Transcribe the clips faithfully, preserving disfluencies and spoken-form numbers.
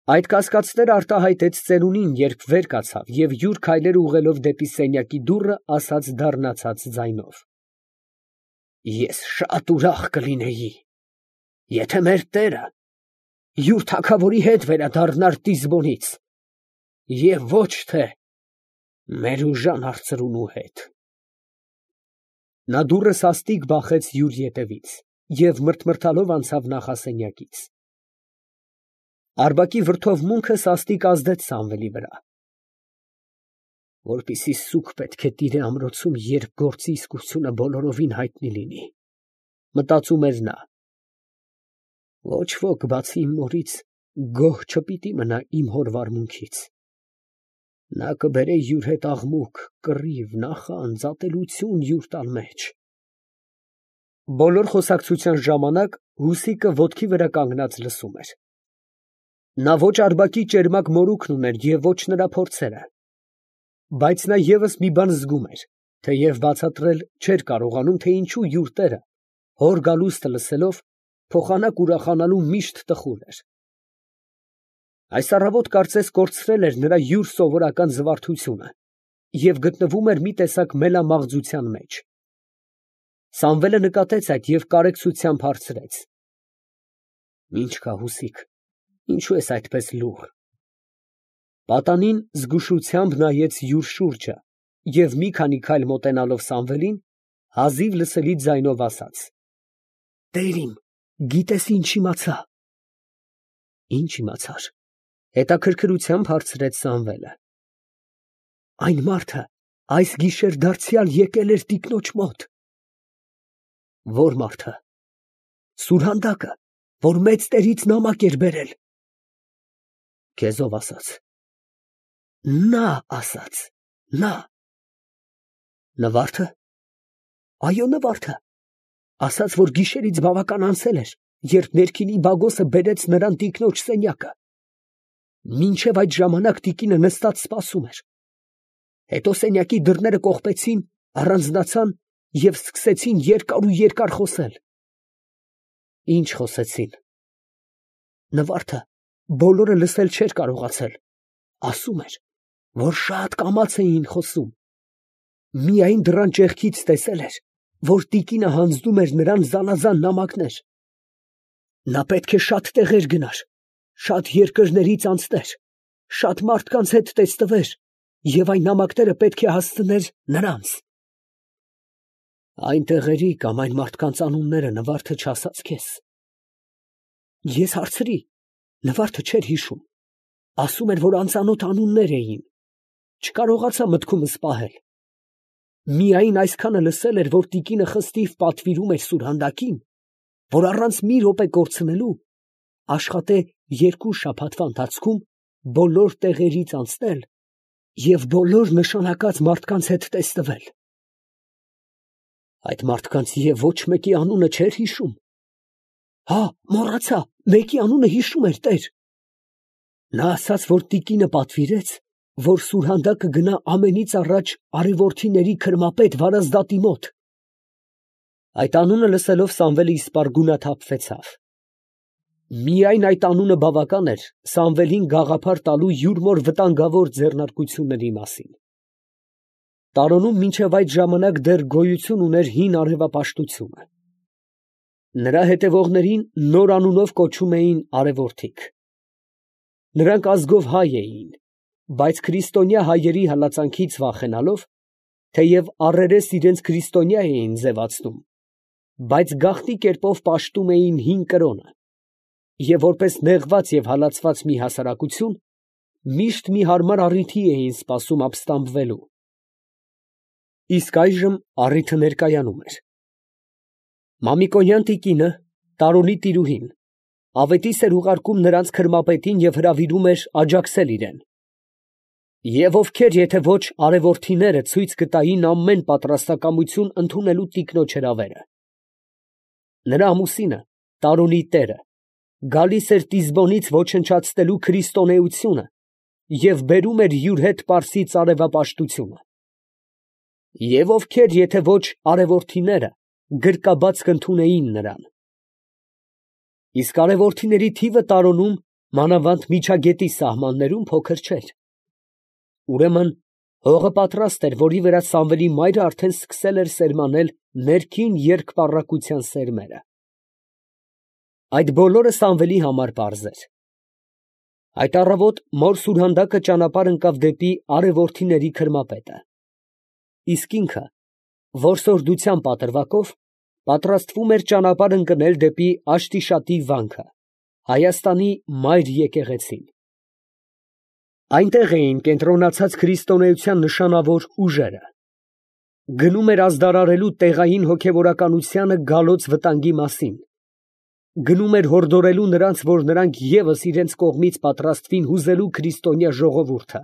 Այդ կասկածները արտահայտեց ծերունին, երբ վեր կացավ և յուր քայլերը ուղղելով դեպի սենյակի դուռը, ասաց դառնացած ձայնով. «Ես շատ ուրախ կլինեի, եթե մեր տերը յուր թագավորի հետ վերադառնար Տիզբոնից և ոչ թե մեր ուժան արծրունու հետ»։ Նա դուռը սաստիկ բախեց յուր ետևից և մրթմրթալով անցավ նախասենյակից։ Արգբակի վրդովմունքը սաստիկ ազդեց Սամվելի վրա։ «Որպեսզի սուգ պետք է տիրե ամրոցում, երբ գործի իսկությունը բոլորովին հայտնի լինի», մտածում էր նա։ «Ոչ ոք, բացի իմ մորից, գոհ չպիտի մնա իմ հոր վարմունքից. նա կբերե յուր հետ աղմուկ, կռիվ, նախանձ, ատելություն յուր տան մեջ»։ Բոլոր խոսակցության ժամանակ Հուսիկը ոտքի վրա կանգնած լսում էր։ Նա ոչ Արգբակի ճերմակ մորուքն ուներ և ոչ նրա փորձերը, բայց նա ևս մի բան զգում էր, թեև բացատրել չէր կարողանում, թե ինչու յուր տերը, հոր գալուստը լսելով, փոխանակ ուրախանալու միշտ տխուր էր։ Այս առավոտ կարծես կորցրել էր նրա յուր սովորական զվարթությունը և գտնվում էր մի տեսակ մելամաղձության մեջ։ Սամվելը նկատեց այդ և կարեկցությամբ հարցրեց. «Ի՞նչ կա, Հուսիկ, ինչու ես այդպես լուռ»։ Պատանին զգուշությամբ նայեց յուր շուրջը և մի քանի քայլ մոտենալով Սամվելին, հազիվ լսելի ձայնով ասաց. «Տեր իմ, գիտես ինչ իմացա»։ «Ի՞նչ իմացար», հետաքրքրությամբ հարցրեց Սամվելը։ «Այն մարդը այս գիշեր դարձյալ եկել էր տիկնոջ մոտ»։ «Ո՞ր մարդը»։ «Սուրհանդակը, որ մեծ տերից նամակ էր բերել»։ «Քեզ ո՞վ ասաց»։ «Նա ասաց, նա»։ «Նվա՞րդը»։ «Այո, Նվարդը. ասաց, որ գիշերից բավական անցել էր, երբ ներքինի բագոսը բերեց նրան տիկնոջ սենյակը։ Մինչև այդ ժամանակ տիկինը նստած սպասում էր։ Հետո սենյակի դռները կողպեցին, առանձնացան և սկսեցին երկար ու երկար խոսել»։ «Ի՞նչ խոսեցին»։ «Նվարդը բոլորը լսել չէր կարողացել, ասում էր, որ շատ կամաց էին խոսում, միայն դռան ճեղքից տեսել էր, որ տիկինը հանձնում էր նրան զանազան նամակներ։ Նա պետք է շատ տեղեր գնար, շատ երկրներից անցներ, շատ մարդկանց հետ տեսնվեր և այն նամակները պետք է հասցներ նրանց»։ «Այն տեղերի կամ այն մարդկանց անունները Նվարդը չասա՞ց քեզ»։ «Ես հարցրի, Նվարդը չէր հիշում, ասում էր, որ անծանոթ անուններ էին, չկարողացա մտքումս պահել։ Միայն այսքանը լսել էր, որ տիկինը խստիվ պատվիրում էր Սուրհանդակին, որ առանց մի րոպե կորցնելու աշխատե երկու շաբաթվա ընթացքում բոլոր տեղերից անցնել և բոլոր նշանակած մարդկանց հետ տեսնվել»։ «Այդ մարդկանց և ոչ մեկի անունը չէր հիշում»։ «Հա, մոռացա, մեկի անունը հիշում էր, տեր. նա ասաց, որ տիկինը պատվիրեց, որ Սուրհանդակը գնա ամենից առաջ արևորդիների քրմապետ Վարազդատի մոտ»։ Այդ անունը լսելով Սամվելը իսպառ գունաթափվեցավ։ Միայն այդ անունը բավական էր Սամվելին գաղափար տալու յուր մոր վտանգավոր ձեռնարկությունների մասին։ Տարոնում մինչև այդ ժամանակ դեռ գոյություն ուներ հին արևապաշտությունը։ Նրա հետևողներին նոր անունով կոչում էին արևորդիկ։ Նրանք ազգով հայ էին, բայց քրիստոնյա հայերի հալածանքից վախենալով, թեև առերես իրենց քրիստոնյա էին ձևացնում, բայց գաղտնի կերպով պաշտում էին հին կրոնը, և որպես նեղված և հալածված մի հասարակություն, միշտ մի հարմար առիթի էին սպասում ապստամբվելու։ Իսկ այժմ առիթը ներկայանում էր։ Մամիկոնյան տիկինը, Տարոնի տիրուհին, ավետիս էր ուղարկում նրանց քրմապետին և հրավիրում էր աջակցել իրան։ Եվ ովքեր, եթե ոչ արևորդիները, ցույց կտային ամեն պատրաստակամություն ընդունելու տիկնոջ հրավերը։ Նրա ամուսինը, Տարոնի տերը, գալիս էր Տիզբոնից ոչնչացնելու քրիստոնեությունը և բերում էր յուր հետ պարսից արևապաշտությունը։ Եվ ովքեր, եթե ոչ արևորդիները, գրկաբաց կընդունեին նրան։ Իսկ արևորդիների թիվը տարոնում մանավանդ միջագետի սահմաններում փոքր չէր։ Ուրեմն հողը պատրաստ էր, որի վրա Սամվելի մայրը արդեն սկսել էր սերմանել ներքին երկպառակտության սերմերը։ Այդ բոլորը Սամվելի համար պարզ էր։ Այդ առավոտ մոր սուրհանդակը ճանապարհ ընկավ դեպի արևորդիների քրմապետը, իսկ ինքը որսորդության պատրվակով պատրաստվում էր ճանապարհ ընկնել դեպի Աշտիշատի վանքը, Հայաստանի մայր եկեղեցին։ Այնտեղ էին կենտրոնացած քրիստոնեության նշանավոր ուժերը։ Գնում էր ազդարարելու տեղային հոգևորականությանը գալոց վտանգի մասին, գնում էր հորդորելու նրանց, որ նրանք ևս իրենց կողմից պատրաստվին հուզելու քրիստոնյա ժողովուրդը։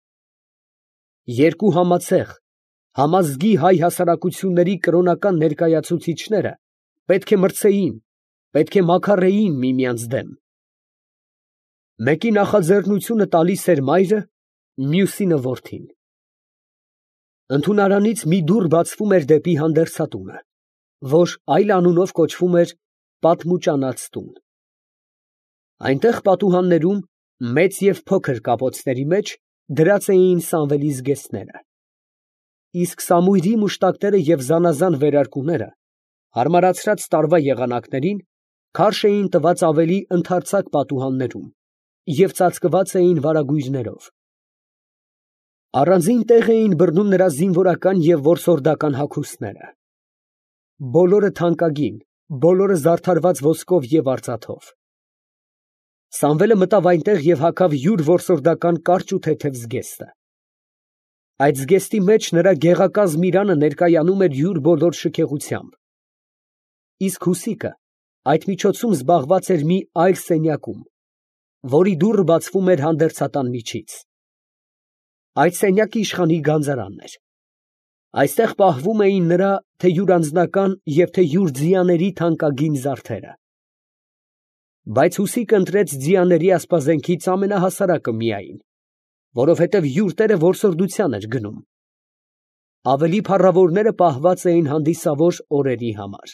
Երկու համացեղ, համազգի հայ հասարակությունների կրոնական ներկայացուցիչները պետք է մրցեին, պետք է մաքարեին միմյանց դեմ։ Մեկի նախաձեռնությունը տալիս էր մայրը, մյուսինը որդին։ Ընդունարանից մի դուռ բացվում էր դեպի հանդերձատունը, որ այլ անունով կոչվում էր պատմուճանած տուն։ Այնտեղ պատուհաններում մեծ և փոքր կապոցների մեջ դրած էին Սամվելի զգեստները, իսկ Սամուիլի մուշտակները և զանազան վերարկուները հարմարացրած տարվա եղանակներին քարշ էին տված ավելի ընդարձակ պատուհաններում և ծածկված էին վարագույրներով։ Առանձին տեղ էին բռնում նրա զինվորական և որսորդական հագուստները։ Բոլորը թանկագին, բոլորը զարդարված ոսկով և արծաթով։ Սամվելը մտավ այնտեղ և հագավ յուր որսորդական կարճ ու թեթև զգեստը։ Այդ զգեստի մեջ նրա գեղակազմ իրանը ներկայանում էր յուր բոլոր շքեղությամբ, իսկ հուսիկը այդ միջոցում զբաղված էր մի այլ սենյակում, որի դուռը բացվում էր հանդերձատան միջից։ Այդ սենյակը իշխանի գանձարանն էր։ Այստեղ պահվում էին նրա թե յուր անձնական և թե յուր ձիաների թանկագին զարդերը։ Բայց հուսիկը ընտրեց ձիաների ասպազենքից ամենահասարակը միայն, որովհետև յուր տերը որսորդության էր գնում։ Ավելի փառավորները պահված էին հանդիսավոր օրերի համար։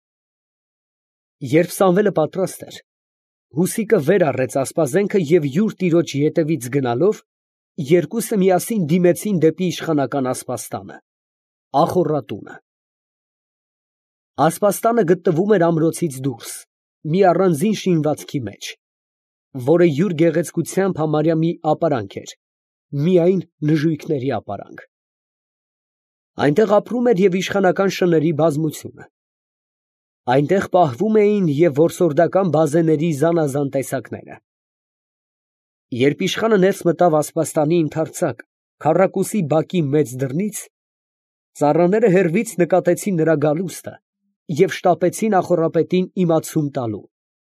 Երբ Սամվելը պատրաստ էր, հուսիկը վեր առեց ասպազենքը և յուր տիրոջ ետևից գնալով երկուսը միասին դիմեցին դեպի իշխանական ասպաստանը, ախոռատունը։ Ասպաստանը գտնվում էր ամրոցից դուրս, մի առանձին շինվածքի մեջ, որը յուր գեղեցկությամբ համարյա մի ապարանք էր, միայն նժույգների ապարանք։ Այնտեղ ապրում էր և իշխանական շների բազմությունը։ Այնտեղ պահվում էին և որսորդական բազեների զանազան տեսակները։ Երբ իշխանը ներս մտավ ասպաստանի ընդարձակ քառակուսի բակի մեծ դռնից, ծառաները հեռվից նկատեցին նրա գալուստը և շտապեցին ախոռապետին իմացում տալու։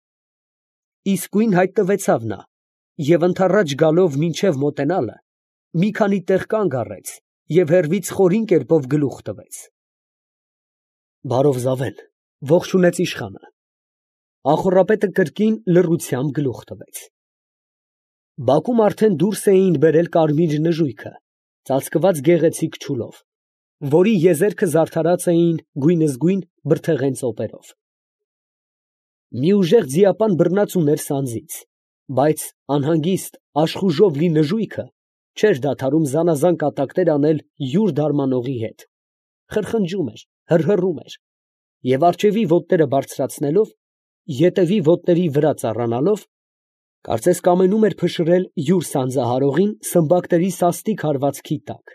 Իսկույն հայտնվեցավ նա և ընդառաջ գալով մինչև մոտենալը, մի քանի տեղ կանգ առեց և հեռվից խորին կերպով գլուխ տվեց։ «Բարով զավեն», ֊ ողջունեց իշխանը։ Ախոռապետը կրկին լռությամբ գլուխ տվեց։ Բակում արդեն դուրս էին բերել կարմիր նժույգը, ծածկված գեղեցիկ չուլով, որի եզերքը զարդարած էին գույնզգույն բրդեղեն ծոպերով։ Մի ուժեղ ձիապան բռնած ուներ սանձից, բայց անհանգիստ աշխուժով լի նժույգը չէր դադարում զանազան կատակներ անել յուր դարմանողի հետ, խրխնջում էր, հռհռում էր և առջևի ոտները բարձրացնելով, ետևի ոտների վրա ծառանալով, կարծես կամենում էր փշրել յուր սանձահարողին սմբակների սաստիկ հարվածքի տակ։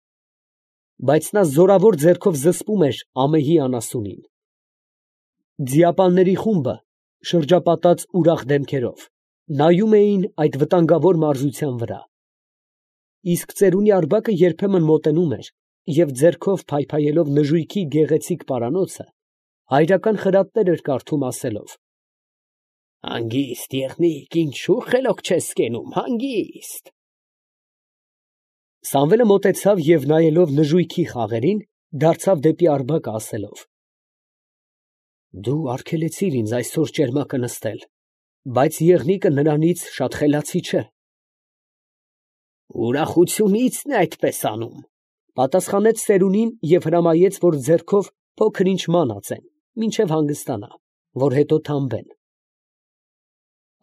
Բայց նա զորավոր ձեռքով զսպում էր ամեհի անասունին։ Ձիապանների խումբը, շրջապատած ուրախ դեմքերով, նայում էին այդ վտանգավոր մարզության վրա, իսկ ծերունի Արգբակը երբեմն մոտենում էր և ձեռքով փայփայելով նժույգի գեղեցիկ պարանոցը, հայրական խրատներ էր կարդում, ասելով. «Հանգիստ, եղնիկ, ինչու խելոք չես կենում, հանգիստ»։ Սամվելը մոտեցավ և նայելով նժույգի խաղերին, դարձավ դեպի Արգբակը, ասելով. «Դու արգելեցիր ինձ այսօր ճերմակը նստել, բայց եղնիկը նրանից շատ խելացի չէ»։ «Ուրախությունիցն է այդպես անում», ֊ պատասխանեց ծերունին և հրամայեց, որ ձեռքով փոքր ինչ ման ածեն, մինչև հանգստանա, որ հետո թամբեն։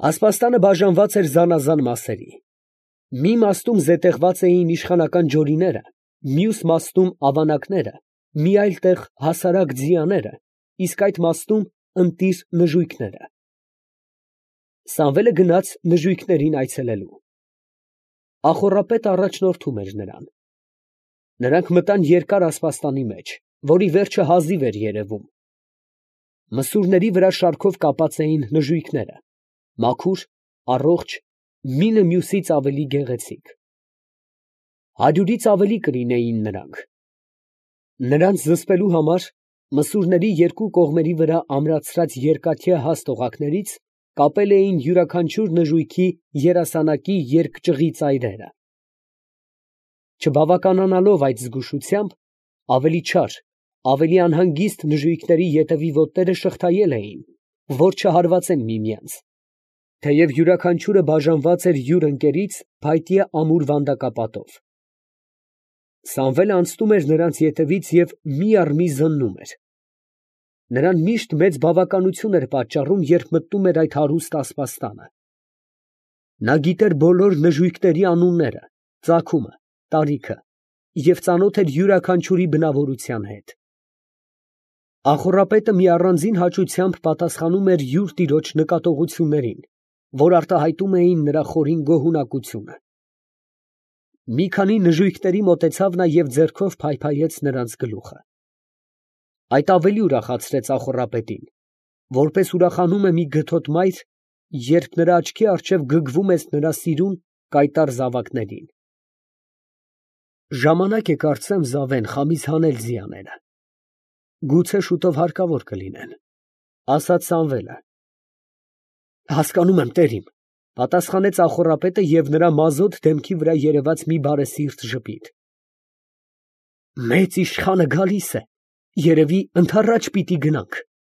Ասպաստանը բաժանված էր զանազան մասերի։ Մի մաստում զետեղված էին իշխանական ջորիները, մյուս մաստում ավանակները, մի այլ տեղ հասարակ ձիաները, իսկ այդ մաստում ընտիր նժույգները։ Սամվելը գնաց նժույգներին այցելելու։ Ախոռապետը առաջնորդում էր նրան։ Նրանք մտան երկար ասպաստանի մեջ, որի վերջը հազիվ էր երևում։ Մսուրների վրա շարքով կապած էին նժույգները, մաքուր, առողջ, մինը մյուսից ավելի գեղեցիկ։ Հարյուրից ավելի կլինեին նրանք։ Նրանց զսպելու համար մսուրների երկու կողմերի վրա ամրացրած երկաթյա հաստ օղակներից կապել էին յուրաքանչյուր նժույգի երասանակի երկճղի ծայրերը։ Չբավականանալով այդ զգուշությամբ, ավելի չար, ավելի անհանգիստ նժույգների ետևի ոտները շղթայել էին, որ չհարվածեն միմյանց, թեև յուրաքանչյուրը բաժանված էր յուր ընկերից փայտյա ամուր վանդակապատով։ Սամվելը անցնում էր նրանց ետևից և մի առ մի զննում էր։ Նրան միշտ մեծ բավականություն էր պատճառում, երբ մտնում էր այդ հարուստ ասպաստանը։ Նա գիտեր բոլոր նժույգների անունները, ծագումը, տարիքը և ծանոթ էր յուրաքանչյուրի բնավորության հետ։ Ախոռապետը մի առանձին հաճությամբ պատասխանում էր յուր տիրոջ նկատողություններին, որ արտահայտում էին նրա խորին գոհունակությունը։ Մի քանի նժույգների մոտեցավ նա և ձեռքով փայփայեց նրանց գլուխը։ Այդ ավելի ուրախացրեց ախոռապետին, որպես ուրախանում է մի գթոտ մայր, երբ նրա աչքի առջև գգվում է նրա սիրուն կայտառ զավակներին։ Ժամանակ է, կարծեմ, զավեն, խամից հանել ձիաները։ Գուցե շուտով հարկավոր կլինեն, ֊ ասաց Սամվելը։ Հասկանում եմ, տերիմ, ֊ պատասխանեց ախոռապետը, և նրա մազոտ դեմքի վրա երևաց մի բարեսիրտ ժպիտ։ Մեծ իշխանը գալիս է, երևի ընդառաջ պիտի գնանք։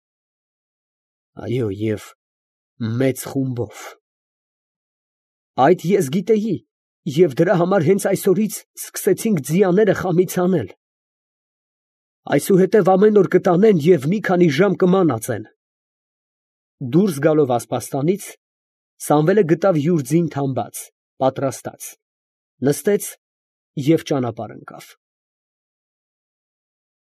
Այո, և մեծ խումբով։ Այդ ես գիտեի, և դրա համար հենց այսօրից սկսեցինք ձիաները խամից հանել։ Այսուհետև ամեն օր կտանեն և մի քանի ժամ կմանածեն։ Դուրս գալով ասպաստանից, Սամվելը գտավ յուր ձին թամբած, պատրաստած, նստեց և ճանապարհ ընկավ։